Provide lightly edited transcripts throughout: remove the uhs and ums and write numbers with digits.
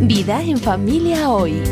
Vida en familia hoy.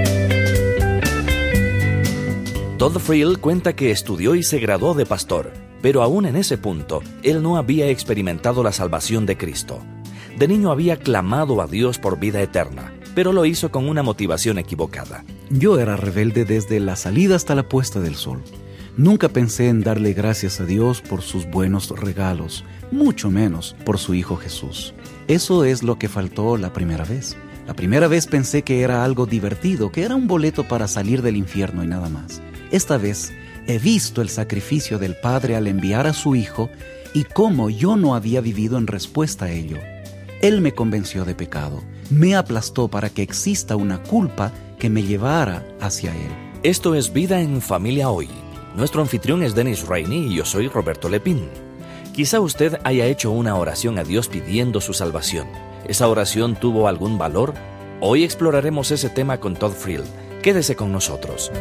Todd Friel cuenta que estudió y se graduó de pastor, pero aún en ese punto, él no había experimentado la salvación de Cristo. De niño había clamado a Dios por vida eterna, pero lo hizo con una motivación equivocada. Yo era rebelde desde la salida hasta la puesta del sol. Nunca pensé en darle gracias a Dios por sus buenos regalos, mucho menos por su Hijo Jesús. Eso es lo que faltó la primera vez. La primera vez pensé que era algo divertido, que era un boleto para salir del infierno y nada más. Esta vez he visto el sacrificio del Padre al enviar a su Hijo y cómo yo no había vivido en respuesta a ello. Él me convenció de pecado, me aplastó para que exista una culpa que me llevara hacia Él. Esto es Vida en Familia Hoy. Nuestro anfitrión es Dennis Rainey y yo soy Roberto Lepín. Quizá usted haya hecho una oración a Dios pidiendo su salvación. ¿Esa oración tuvo algún valor? Hoy exploraremos ese tema con Todd Friel. Quédese con nosotros.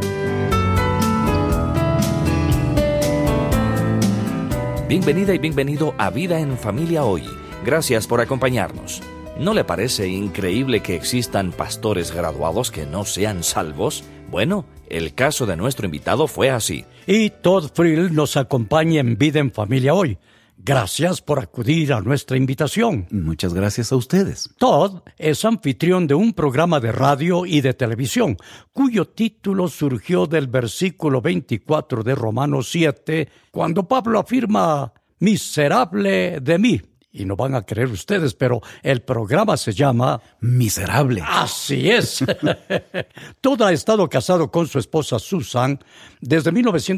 Bienvenida y bienvenido a Vida en Familia Hoy. Gracias por acompañarnos. ¿No le parece increíble que existan pastores graduados que no sean salvos? Bueno, el caso de nuestro invitado fue así. Y Todd Friel nos acompaña en Vida en Familia Hoy. Gracias por acudir a nuestra invitación. Muchas gracias a ustedes. Todd es anfitrión de un programa de radio y de televisión, cuyo título surgió del versículo 24 de Romanos 7, cuando Pablo afirma, miserable de mí. Y no van a creer ustedes, pero el programa se llama Miserable. Así es. Todd ha estado casado con su esposa Susan desde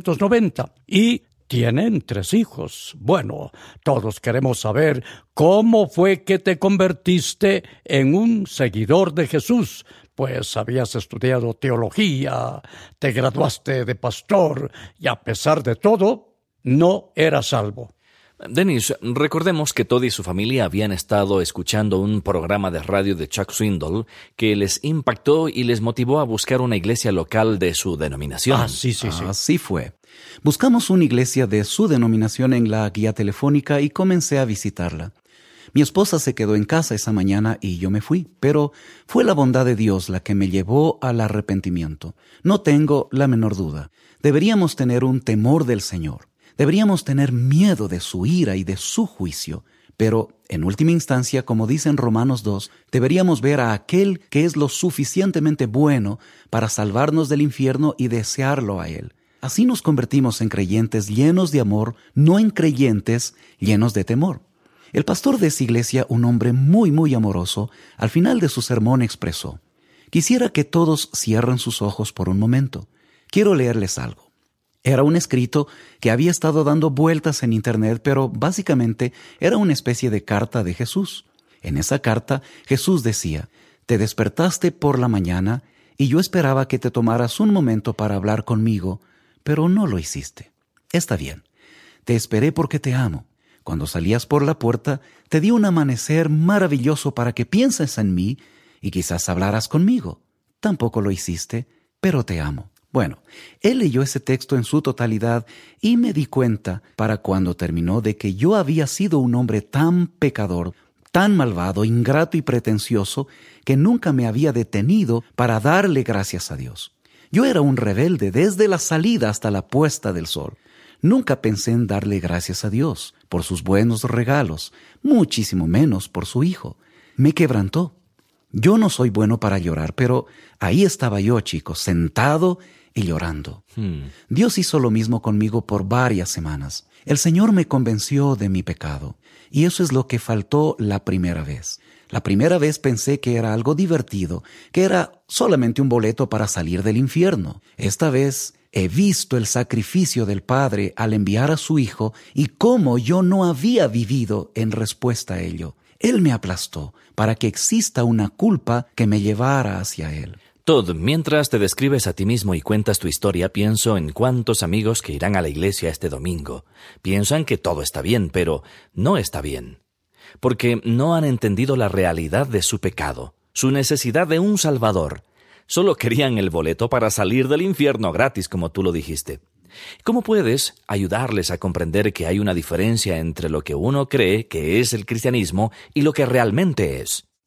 1990 y tienen 3 hijos. Bueno, todos queremos saber cómo fue que te convertiste en un seguidor de Jesús. Pues habías estudiado teología, te graduaste de pastor y a pesar de todo, no eras salvo. Dennis, recordemos que Todd y su familia habían estado escuchando un programa de radio de Chuck Swindoll que les impactó y les motivó a buscar una iglesia local de su denominación. Sí. Así fue. Buscamos una iglesia de su denominación en la guía telefónica y comencé a visitarla. Mi esposa se quedó en casa esa mañana y yo me fui, pero fue la bondad de Dios la que me llevó al arrepentimiento. No tengo la menor duda. Deberíamos tener un temor del Señor. Deberíamos tener miedo de su ira y de su juicio, pero en última instancia, como dice en Romanos 2, deberíamos ver a aquel que es lo suficientemente bueno para salvarnos del infierno y desearlo a Él. Así nos convertimos en creyentes llenos de amor, no en creyentes llenos de temor. El pastor de esa iglesia, un hombre muy amoroso, al final de su sermón expresó, quisiera que todos cierren sus ojos por un momento. Quiero leerles algo. Era un escrito que había estado dando vueltas en internet, pero básicamente era una especie de carta de Jesús. En esa carta, Jesús decía, te despertaste por la mañana y yo esperaba que te tomaras un momento para hablar conmigo, pero no lo hiciste. Está bien, te esperé porque te amo. Cuando salías por la puerta, te di un amanecer maravilloso para que pienses en mí y quizás hablaras conmigo. Tampoco lo hiciste, pero te amo. Bueno, él leyó ese texto en su totalidad y me di cuenta, para cuando terminó, de que yo había sido un hombre tan pecador, tan malvado, ingrato y pretencioso, que nunca me había detenido para darle gracias a Dios. Yo era un rebelde desde la salida hasta la puesta del sol. Nunca pensé en darle gracias a Dios por sus buenos regalos, muchísimo menos por su Hijo. Me quebrantó. Yo no soy bueno para llorar, pero ahí estaba yo, chicos, sentado y llorando. Dios hizo lo mismo conmigo por varias semanas. El Señor me convenció de mi pecado, y eso es lo que faltó la primera vez. La primera vez pensé que era algo divertido, que era solamente un boleto para salir del infierno. Esta vez he visto el sacrificio del Padre al enviar a su Hijo y cómo yo no había vivido en respuesta a ello. Él me aplastó para que exista una culpa que me llevara hacia Él. Todd, mientras te describes a ti mismo y cuentas tu historia, pienso en cuántos amigos que irán a la iglesia este domingo. Piensan que todo está bien, pero no está bien. Porque no han entendido la realidad de su pecado, su necesidad de un Salvador. Solo querían el boleto para salir del infierno gratis, como tú lo dijiste. ¿Cómo puedes ayudarles a comprender que hay una diferencia entre lo que uno cree que es el cristianismo y lo que realmente es?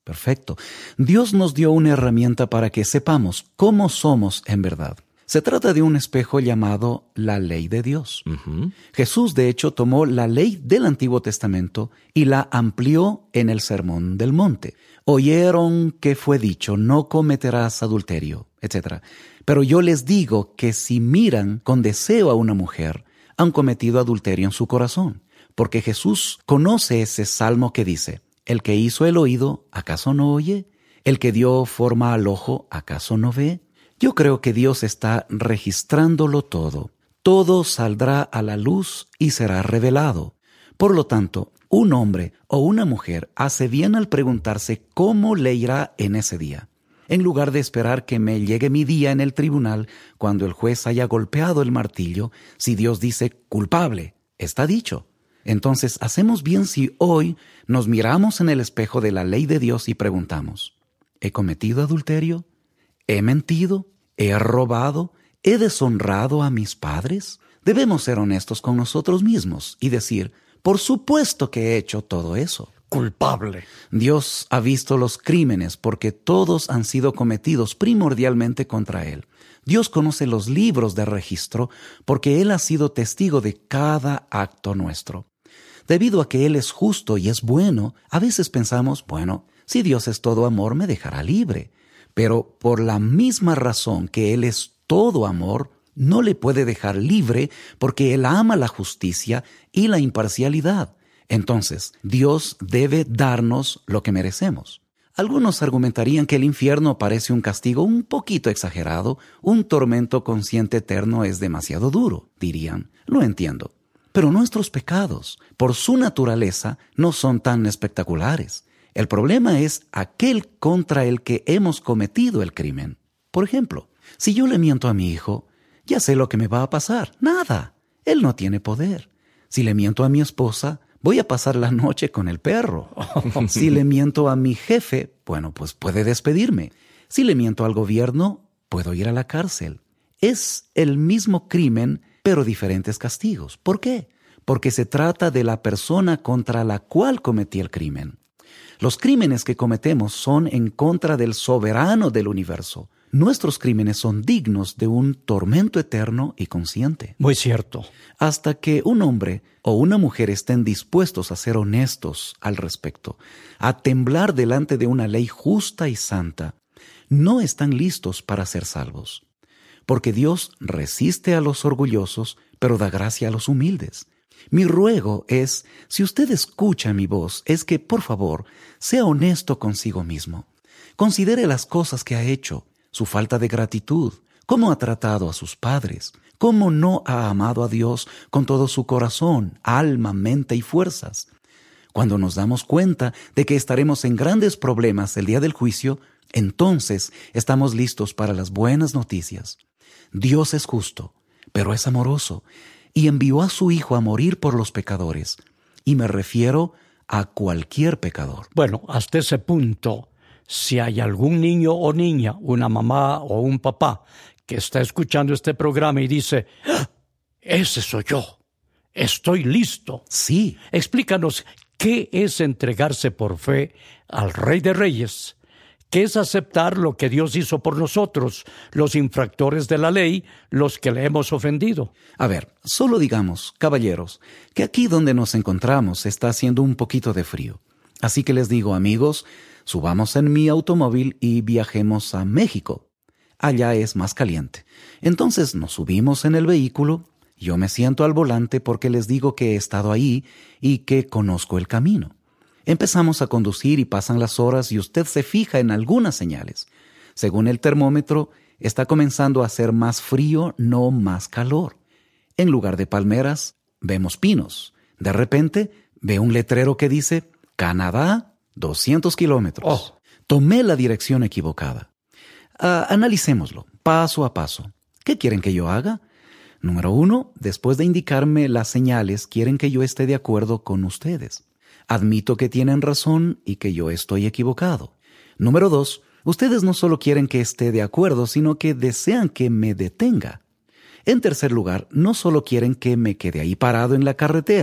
Perfecto. Dios nos dio una herramienta para que sepamos cómo somos en verdad. Se trata de un espejo llamado la ley de Dios. Jesús, de hecho, tomó la ley del Antiguo Testamento y la amplió en el Sermón del Monte. Oyeron que fue dicho, no cometerás adulterio, etc. Pero yo les digo que si miran con deseo a una mujer, han cometido adulterio en su corazón. Porque Jesús conoce ese salmo que dice, el que hizo el oído, ¿acaso no oye? El que dio forma al ojo, ¿acaso no ve? Yo creo que Dios está registrándolo todo. Todo saldrá a la luz y será revelado. Por lo tanto, un hombre o una mujer hace bien al preguntarse cómo le irá en ese día, en lugar de esperar que me llegue mi día en el tribunal cuando el juez haya golpeado el martillo. Si Dios dice culpable, está dicho. Entonces, hacemos bien si hoy nos miramos en el espejo de la ley de Dios y preguntamos, ¿he cometido adulterio? ¿He mentido? ¿He robado? ¿He deshonrado a mis padres? Debemos ser honestos con nosotros mismos y decir, por supuesto que he hecho todo eso. Culpable. Dios ha visto los crímenes porque todos han sido cometidos primordialmente contra Él. Dios conoce los libros de registro porque Él ha sido testigo de cada acto nuestro. Debido a que Él es justo y es bueno, a veces pensamos, bueno, si Dios es todo amor, me dejará libre. Pero por la misma razón que Él es todo amor, no le puede dejar libre porque Él ama la justicia y la imparcialidad. Entonces, Dios debe darnos lo que merecemos. Algunos argumentarían que el infierno parece un castigo un poquito exagerado, un tormento consciente eterno es demasiado duro, dirían. Lo entiendo. Pero nuestros pecados, por su naturaleza, no son tan espectaculares. El problema es aquel contra el que hemos cometido el crimen. Por ejemplo, si yo le miento a mi hijo, ya sé lo que me va a pasar. Nada. Él no tiene poder. Si le miento a mi esposa, voy a pasar la noche con el perro. Si le miento a mi jefe, bueno, pues puede despedirme. Si le miento al gobierno, puedo ir a la cárcel. Es el mismo crimen, pero diferentes castigos. ¿Por qué? Porque se trata de la persona contra la cual cometí el crimen. Los crímenes que cometemos son en contra del soberano del universo. Nuestros crímenes son dignos de un tormento eterno y consciente. Muy cierto. Hasta que un hombre o una mujer estén dispuestos a ser honestos al respecto, a temblar delante de una ley justa y santa, no están listos para ser salvos. Porque Dios resiste a los orgullosos, pero da gracia a los humildes. Mi ruego es, si usted escucha mi voz, es que, por favor, sea honesto consigo mismo. Considere las cosas que ha hecho, su falta de gratitud, cómo ha tratado a sus padres, cómo no ha amado a Dios con todo su corazón, alma, mente y fuerzas. Cuando nos damos cuenta de que estaremos en grandes problemas el día del juicio, entonces estamos listos para las buenas noticias. Dios es justo, pero es amoroso, y envió a su Hijo a morir por los pecadores. Y me refiero a cualquier pecador. Bueno, hasta ese punto, si hay algún niño o niña, una mamá o un papá, que está escuchando este programa y dice, ¡ah! Ese soy yo, estoy listo. Sí. Explícanos qué es entregarse por fe al Rey de Reyes. ¿Qué es aceptar lo que Dios hizo por nosotros, los infractores de la ley, los que le hemos ofendido? A ver, solo digamos, caballeros, que aquí donde nos encontramos está haciendo un poquito de frío. Así que les digo, amigos, subamos en mi automóvil y viajemos a México. Allá es más caliente. Entonces nos subimos en el vehículo, yo me siento al volante porque les digo que he estado ahí y que conozco el camino. Empezamos a conducir y pasan las horas y usted se fija en algunas señales. Según el termómetro, está comenzando a hacer más frío, no más calor. En lugar de palmeras, vemos pinos. De repente, ve un letrero que dice, Canadá, 200 kilómetros. Oh. Tomé la dirección equivocada. Analicémoslo, paso a paso. ¿Qué quieren que yo haga? Número 1, después de indicarme las señales, quieren que yo esté de acuerdo con ustedes. Admito que tienen razón y que yo estoy equivocado. Número 2, ustedes no solo quieren que esté de acuerdo, sino que desean que me detenga. En tercer lugar, no solo quieren que me quede ahí parado en la carretera,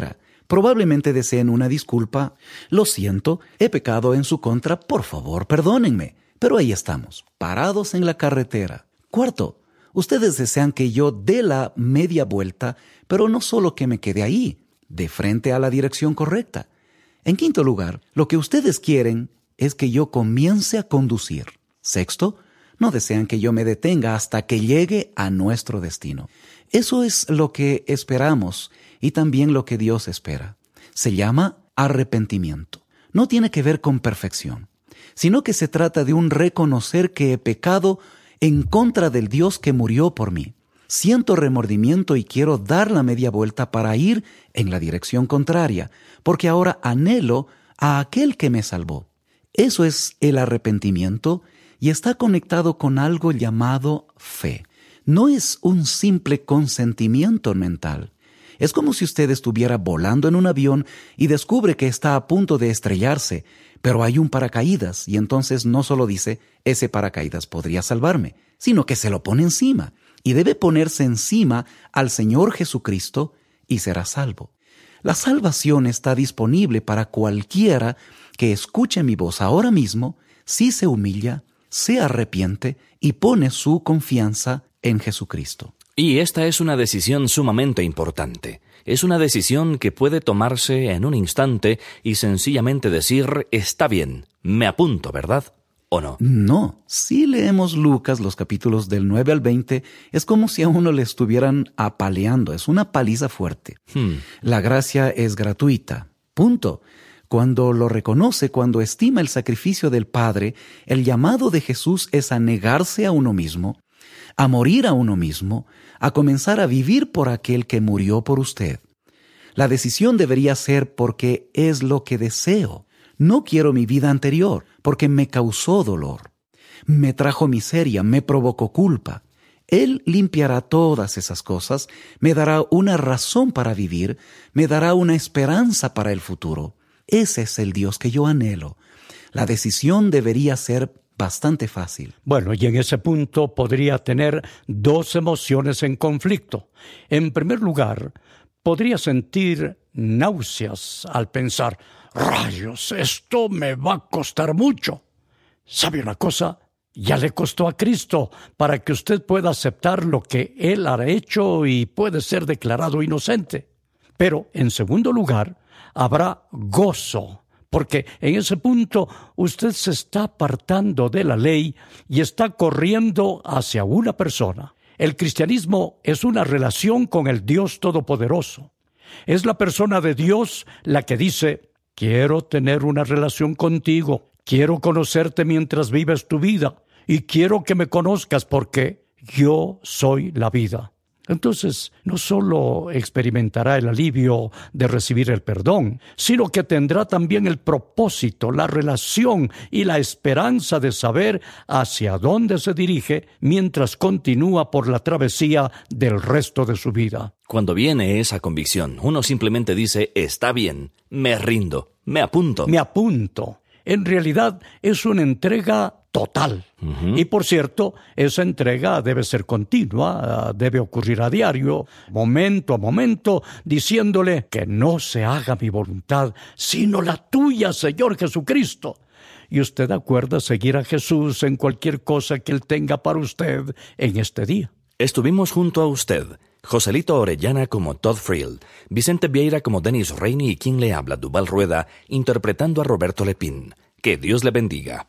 Probablemente deseen una disculpa. Lo siento, he pecado en su contra, por favor, perdónenme. Pero ahí estamos, parados en la carretera. Cuarto, ustedes desean que yo dé la media vuelta, pero no solo que me quede ahí, de frente a la dirección correcta. En quinto lugar, lo que ustedes quieren es que yo comience a conducir. Sexto, no desean que yo me detenga hasta que llegue a nuestro destino. Eso es lo que esperamos y también lo que Dios espera. Se llama arrepentimiento. No tiene que ver con perfección, sino que se trata de un reconocer que he pecado en contra del Dios que murió por mí. Siento remordimiento y quiero dar la media vuelta para ir en la dirección contraria, porque ahora anhelo a aquel que me salvó. Eso es el arrepentimiento y está conectado con algo llamado fe. No es un simple consentimiento mental. Es como si usted estuviera volando en un avión y descubre que está a punto de estrellarse, pero hay un paracaídas y entonces no solo dice, ese paracaídas podría salvarme, sino que se lo pone encima y debe ponerse encima al Señor Jesucristo y será salvo. La salvación está disponible para cualquiera que escuche mi voz ahora mismo, si se humilla, se arrepiente y pone su confianza en Jesucristo. Y esta es una decisión sumamente importante. Es una decisión que puede tomarse en un instante y sencillamente decir, está bien, me apunto, ¿verdad? ¿O no? No. Si leemos Lucas, los capítulos del 9 al 20, es como si a uno le estuvieran apaleando. Es una paliza fuerte. La gracia es gratuita. Punto. Cuando lo reconoce, cuando estima el sacrificio del Padre, el llamado de Jesús es a negarse a uno mismo, a morir a uno mismo, a comenzar a vivir por aquel que murió por usted. La decisión debería ser porque es lo que deseo. No quiero mi vida anterior, porque me causó dolor. Me trajo miseria, me provocó culpa. Él limpiará todas esas cosas, me dará una razón para vivir, me dará una esperanza para el futuro. Ese es el Dios que yo anhelo. La decisión debería ser bastante fácil. Bueno, y en ese punto podría tener dos emociones en conflicto. En primer lugar, podría sentir náuseas al pensar, rayos, esto me va a costar mucho. ¿Sabe una cosa? Ya le costó a Cristo para que usted pueda aceptar lo que Él ha hecho y puede ser declarado inocente. Pero, en segundo lugar, habrá gozo, porque en ese punto usted se está apartando de la ley y está corriendo hacia una persona. El cristianismo es una relación con el Dios Todopoderoso. Es la persona de Dios la que dice, quiero tener una relación contigo, quiero conocerte mientras vives tu vida y quiero que me conozcas porque yo soy la vida. Entonces, no solo experimentará el alivio de recibir el perdón, sino que tendrá también el propósito, la relación y la esperanza de saber hacia dónde se dirige mientras continúa por la travesía del resto de su vida. Cuando viene esa convicción, uno simplemente dice, está bien, me rindo, me apunto. Me apunto. En realidad es una entrega total. Y por cierto, esa entrega debe ser continua, debe ocurrir a diario, momento a momento, diciéndole que no se haga mi voluntad, sino la tuya, Señor Jesucristo. Y usted acuerda seguir a Jesús en cualquier cosa que Él tenga para usted en este día. Estuvimos junto a usted, Joselito Orellana como Todd Friel, Vicente Vieira como Dennis Rainey y quien le habla, Duval Rueda, interpretando a Roberto Lepín. Que Dios le bendiga.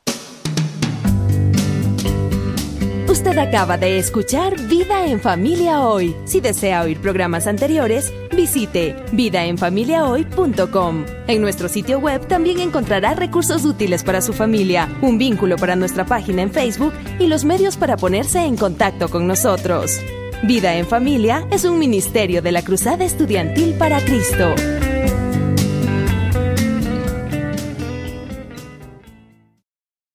Usted acaba de escuchar Vida en Familia Hoy. Si desea oír programas anteriores, visite vidaenfamiliahoy.com. En nuestro sitio web también encontrará recursos útiles para su familia, un vínculo para nuestra página en Facebook y los medios para ponerse en contacto con nosotros. Vida en Familia es un ministerio de la Cruzada Estudiantil para Cristo.